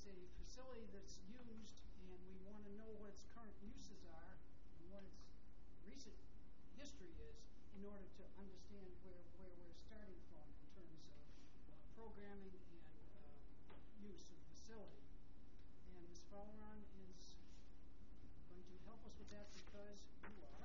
it's a facility that's used, and we want to know what its current uses are and what its recent history is in order to understand where we're starting from in terms of programming and use of the facility. And Ms. Falleron is going to help us with that because you are.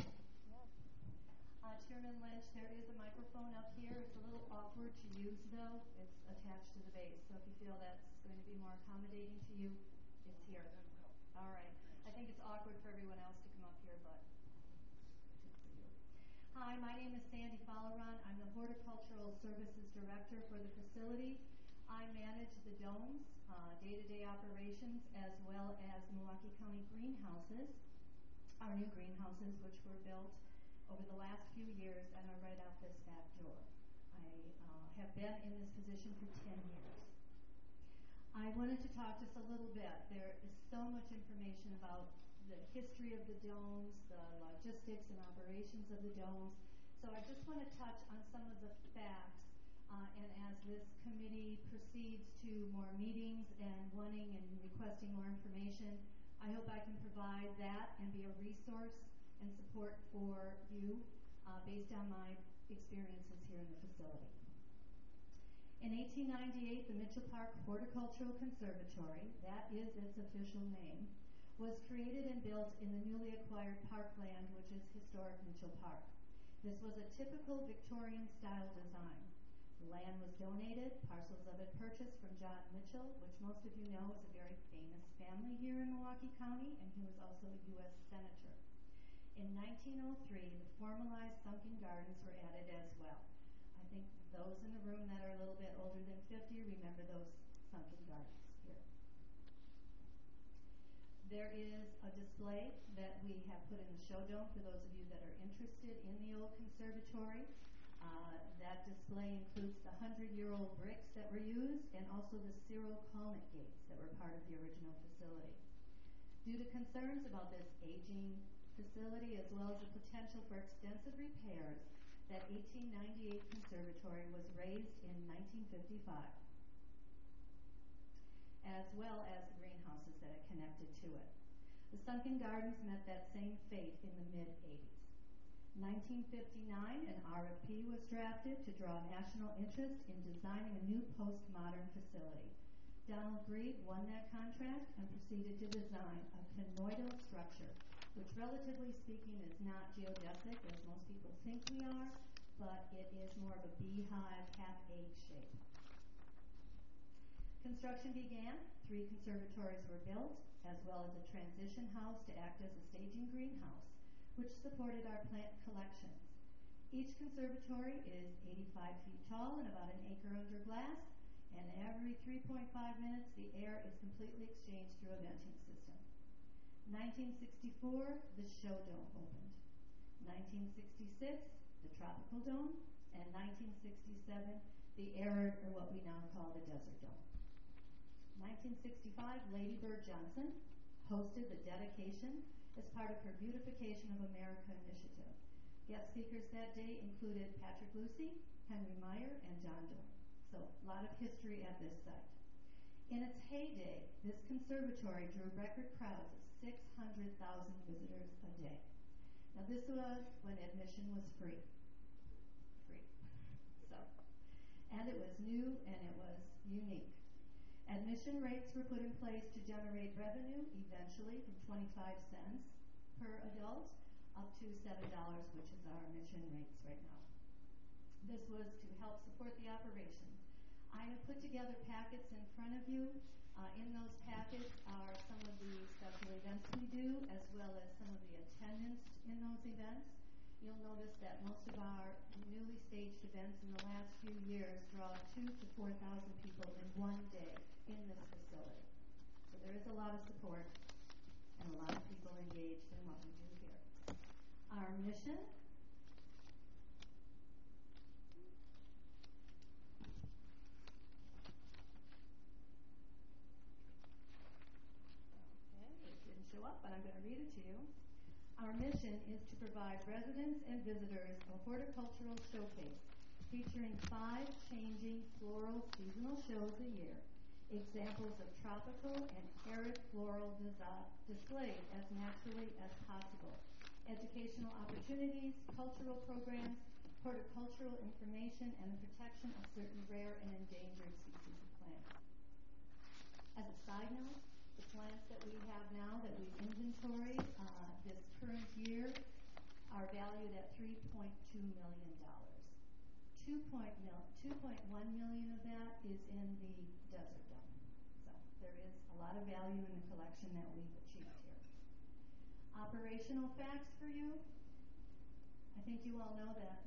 Chairman Lynch, there is a microphone up here. It's a little awkward to use, though. It's attached to the base. So if you feel that's going to be more accommodating to you, it's here. All right. I think it's awkward for everyone else to come up here, but hi, my name is Sandy Falleron. I'm the Horticultural Services Director for the facility. I manage the domes, day-to-day operations, as well as Milwaukee County greenhouses, our new greenhouses, which were built over the last few years and are right out this back door. I have been in this position for 10 years. I wanted to talk just a little bit. There is so much information about the history of the domes, the logistics and operations of the domes. So I just want to touch on some of the facts. And as this committee proceeds to more meetings and wanting and requesting more information, I hope I can provide that and be a resource and support for you based on my experiences here in the facility. In 1898, the Mitchell Park Horticultural Conservatory, that is its official name, was created and built in the newly acquired parkland, which is historic Mitchell Park. This was a typical Victorian-style design. The land was donated, parcels of it purchased from John Mitchell, which most of you know is a very famous family here in Milwaukee County, and he was also a U.S. Senator. In 1903, the formalized sunken gardens were added as well. I think those in the room that are a little bit older than 50 remember those sunken gardens here. There is a display that we have put in the show dome for those of you that are interested in the old conservatory. That display includes the 100-year-old bricks that were used and also the Syro-Colnick gates that were part of the original facility. Due to concerns about this aging facility as well as the potential for extensive repairs, that 1898 conservatory was raised in 1955, as well as the greenhouses that are connected to it. The sunken gardens met that same fate in the mid-80s. 1959, an RFP was drafted to draw national interest in designing a new postmodern facility. Donald Grieg won that contract and proceeded to design a conoidal structure, which relatively speaking is not geodesic as most people think we are, but it is more of a beehive, half-egg shape. Construction began. 3 conservatories were built, as well as a transition house to act as a staging greenhouse, which supported our plant collections. Each conservatory is 85 feet tall and about an acre under glass, and every 3.5 minutes the air is completely exchanged through a venting system. 1964, the show dome opened. 1966, the tropical dome, and 1967, the arid, or what we now call the desert dome. 1965, Lady Bird Johnson hosted the dedication as part of her Beautification of America initiative. Guest speakers that day included Patrick Lucy, Henry Meyer, and John Doyle. So a lot of history at this site. In its heyday, this conservatory drew record crowds of 600,000 visitors a day. Now this was when admission was free. And it was new and it was unique. Admission rates were put in place to generate revenue, eventually from 25 cents per adult up to $7, which is our admission rates right now. This was to help support the operation. I have put together packets in front of you. In those packets are some of the special events we do, as well as some of the attendance in those events. You'll notice that most of our newly staged events in the last few years draw 2,000 to 4,000 people in one day in this facility. So there is a lot of support and a lot of people engaged in what we do here. Our mission show up, but I'm going to read it to you. Our mission is to provide residents and visitors a horticultural showcase featuring 5 changing floral seasonal shows a year, examples of tropical and arid floral displays as naturally as possible, educational opportunities, cultural programs, horticultural information, and the protection of certain rare and endangered species of plants. As a side note, the plants that we have now that we've inventoried this current year are valued at $3.2 million. 2.1 million of that is in the desert dome. So there is a lot of value in the collection that we've achieved here. Operational facts for you. I think you all know that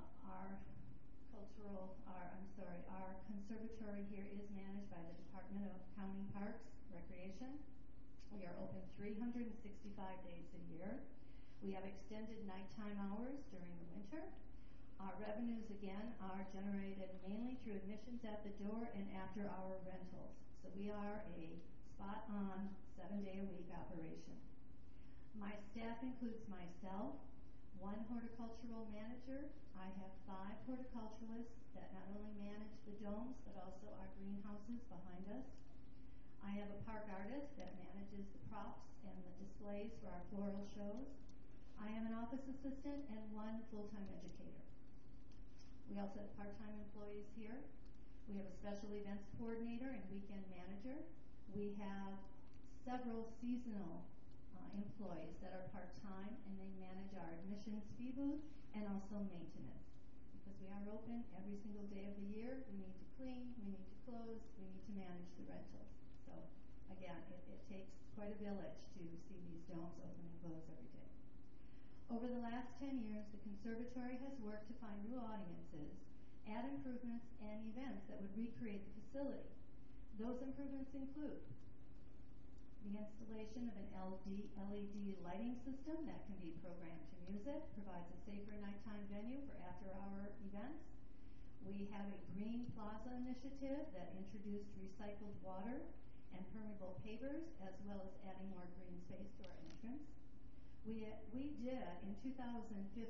our conservatory here is managed by the Department of County Parks, Recreation. We are open 365 days a year. We have extended nighttime hours during the winter. Our revenues, again, are generated mainly through admissions at the door and after-hour rentals. So we are a spot-on, 7-day-a-week operation. My staff includes myself, one horticultural manager. I have 5 horticulturalists that not only manage the domes, but also our greenhouses behind us. I have a park artist that manages the props and the displays for our floral shows. I have an office assistant and 1 full-time educator. We also have part-time employees here. We have a special events coordinator and weekend manager. We have several seasonal employees that are part-time, and they manage our admissions fee booth and also maintenance. Because we are open every single day of the year, we need to clean, we need to close, we need to manage the rentals. So again, it takes quite a village to see these domes open and close every day. Over the last 10 years, the conservatory has worked to find new audiences, add improvements, and events that would recreate the facility. Those improvements include the installation of an LED lighting system that can be programmed to music, provides a safer nighttime venue for after-hour events. We have a Green Plaza initiative that introduced recycled water and permeable pavers, as well as adding more green space to our entrance. We did, in 2015,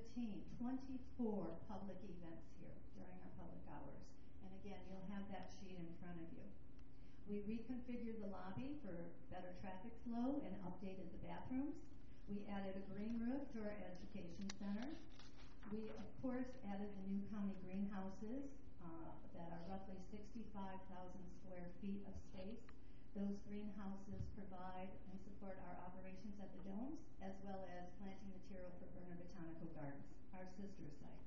24 public events here during our public hours. And again, you'll have that sheet in front of you. We reconfigured the lobby for better traffic flow and updated the bathrooms. We added a green roof to our education center. We, of course, added the new county greenhouses that are roughly 65,000 square feet of space. Those greenhouses provide and support our operations at the domes, as well as planting material for Berner Botanical Gardens, our sister site.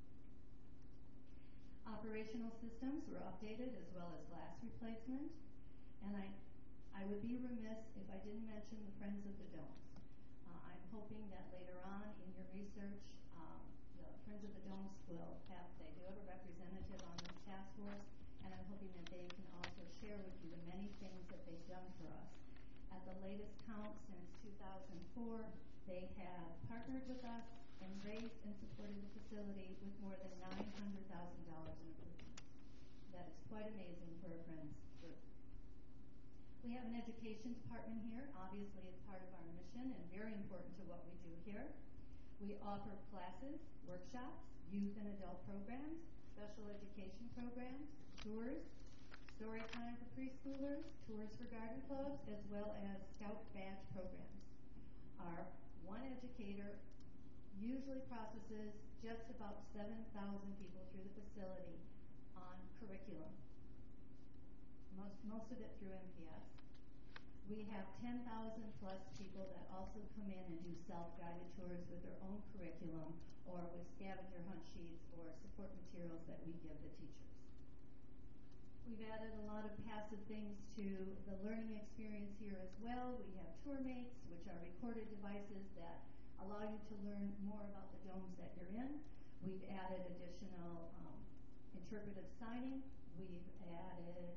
Operational systems were updated, as well as glass replacement. And I would be remiss if I didn't mention the Friends of the Domes. I'm hoping that later on in your research, the Friends of the Domes they do have a representative on this task force, and I'm hoping that they can also share with you the many things that they've done for us. At the latest count since 2004, they have partnered with us and raised and supported the facility with more than $900,000 in improvements. That is quite amazing for a Friends group. We have an education department here. Obviously, it's part of our mission and very important to what we do here. We offer classes, workshops, youth and adult programs, special education programs, tours, story time for preschoolers, tours for garden clubs, as well as Scout badge programs. Our one educator usually processes just about 7,000 people through the facility on curriculum, most of it through MPS. We have 10,000 plus people that also come in and do self-guided tours with their own curriculum or with scavenger hunt sheets or support materials that we give the teachers. We've added a lot of passive things to the learning experience here as well. We have tour mates, which are recorded devices that allow you to learn more about the domes that you're in. We've added additional interpretive signing. We've added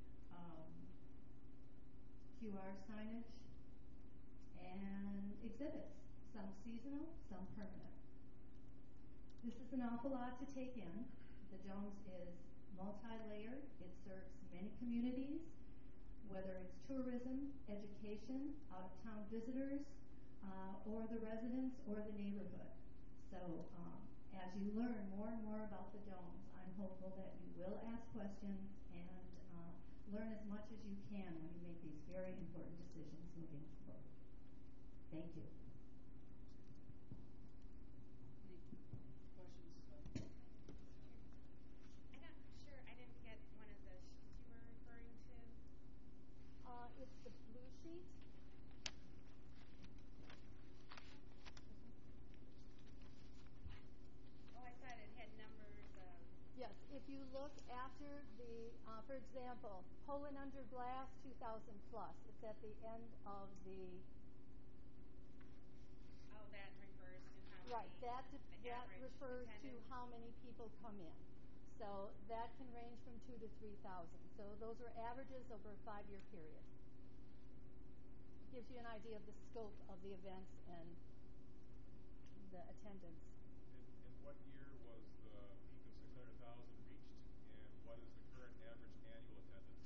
QR signage and exhibits, some seasonal, some permanent. This is an awful lot to take in. The domes is multi-layered. It serves many communities, whether it's tourism, education, out-of-town visitors, or the residents or the neighborhood. So as you learn more and more about the domes, I'm hopeful that you will ask questions and learn as much as you can when you make these very important decisions moving forward. Thank you. Any questions? I'm not sure. I didn't get one of the sheets you were referring to. It's the blue sheet. Oh, I thought it had numbers of. Yes, if you look after the, for example, Poland Under Glass 2000 plus, it's at the end of the. Oh, that refers to how many. Right, that average refers to attendance. how many people come in. So that can range from 2,000 to 3,000. So those are averages over a 5-year period. Gives you an idea of the scope of the events and the attendance. In what year was the peak of 600,000 reached, and what is the current average annual attendance?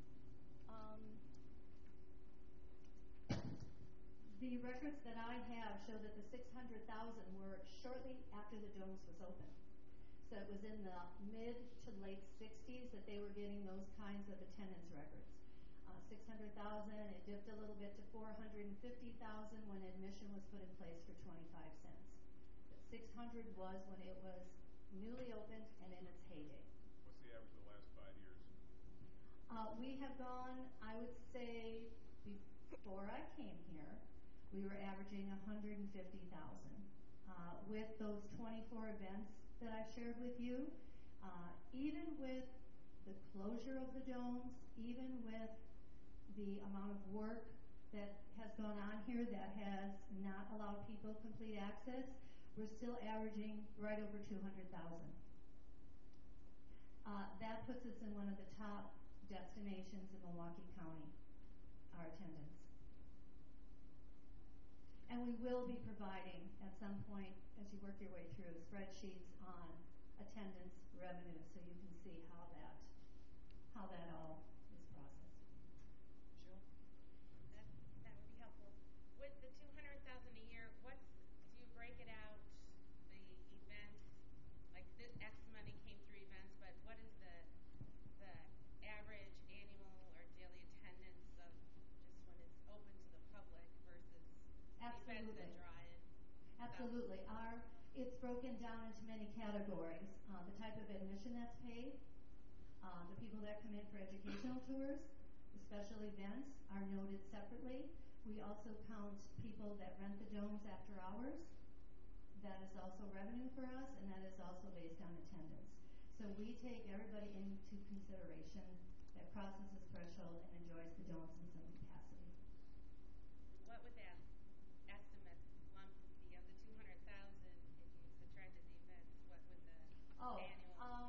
The records that I have show that the 600,000 were shortly after the domes was open. So it was in the mid to late 60s that they were getting those kinds of attendance records. 600,000, it dipped a little bit to 450,000 when admission was put in place for 25 cents. But 600 was when it was newly opened and in its heyday. What's the average of the last 5 years? We have gone, I would say, before I came here, we were averaging 150,000. With those 24 events that I've shared with you, even with the closure of the domes, even with the amount of work that has gone on here that has not allowed people complete access, we're still averaging right over 200,000. That puts us in one of the top destinations in Milwaukee County, our attendance. And we will be providing at some point, as you work your way through, spreadsheets on attendance revenue so you can see how that all is processed. Michelle? That would be helpful. With the 200,000 a year, do you break it out, the events, like this X money came through events, but what is the average annual or daily attendance of just when it's open to the public versus events that draw in? Absolutely. It's broken down into many categories. The type of admission that's paid, the people that come in for educational tours, the special events are noted separately. We also count people that rent the domes after hours. That is also revenue for us, and that is also based on attendance. So we take everybody into consideration that crosses this threshold and enjoys the domes in some capacity. What would that estimate lump be of the 200,000 if you subtracted the events? What would the annual?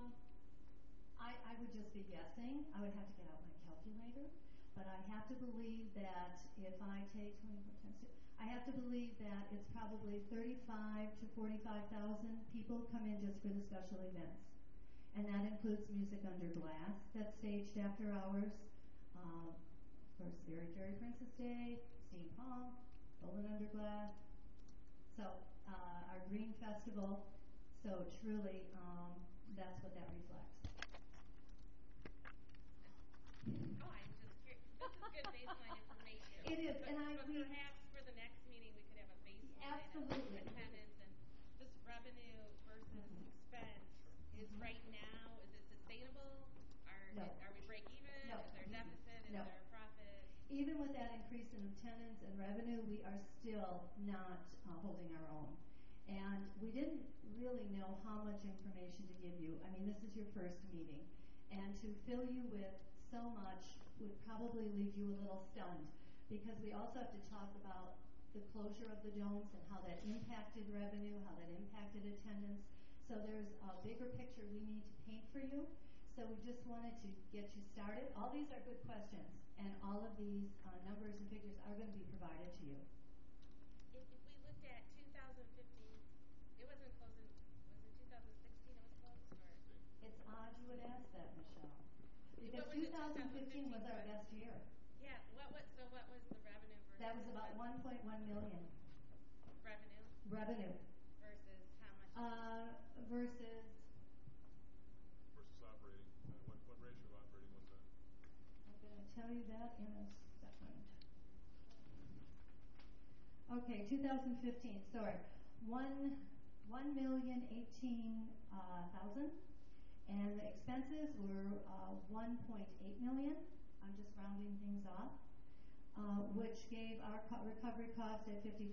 I would just be guessing. I would have to get out my calculator, but I have to believe that if I take 24 times 2, I have to believe that it's probably 35 to 45,000 people come in just for the special events. And that includes Music Under Glass that's staged after hours. Of course, Fairy Princess Day, Steampunk, Poland Under Glass. So our Green Festival. So truly, that's what that reflects. Oh, I'm just curious. This is good baseline information. It is, but perhaps for the next meeting we could have a baseline Absolutely. of attendance and just revenue versus expense. Is right now, is it sustainable? No. Are we break even? No. Is there a deficit? Is No. there a profit? Even with that increase in attendance and revenue, we are still not holding our own. And we didn't really know how much information to give you. I mean, this is your first meeting. And to fill you with so much would probably leave you a little stunned, because we also have to talk about the closure of the domes and how that impacted revenue, how that impacted attendance. So there's a bigger picture we need to paint for you. So we just wanted to get you started. All these are good questions, and all of these numbers and figures are going to be provided to you. If we looked at 2015, it wasn't closed. Was it 2016 it was closed? Or? It's odd you would ask that, Michelle, because What was it, 2015 was our best year. Yeah. What was the revenue versus? That was about 1.1 million. Revenue. Revenue. Versus how much? Versus Versus operating. What ratio of operating was that? tell you that in a second. Okay, 2015, sorry. 1,018,000, and the expenses were 1.8 million. I'm just rounding things off, which gave our recovery cost at 54%.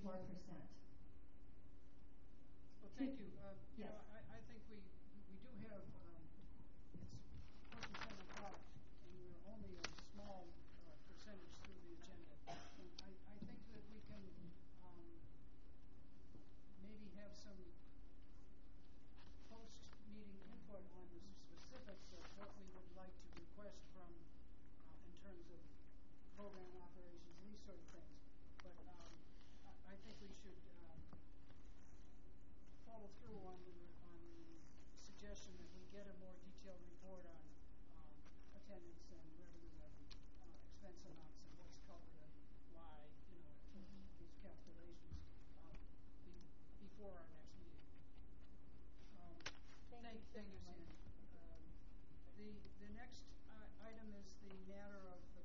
Well, thank you. Yes. I think we do have, it's pushing 7 o'clock, and we're only a small percentage through the agenda. And I think that we can maybe have some post-meeting input on the specifics of what we would like to request from, in terms of program operations, these sort of things. But I think we should follow through on the suggestion that we get a more detailed report on attendance and revenue and expense amounts and what's covered and why, these calculations before our next meeting. Thank you, Sandy. The next item is the matter of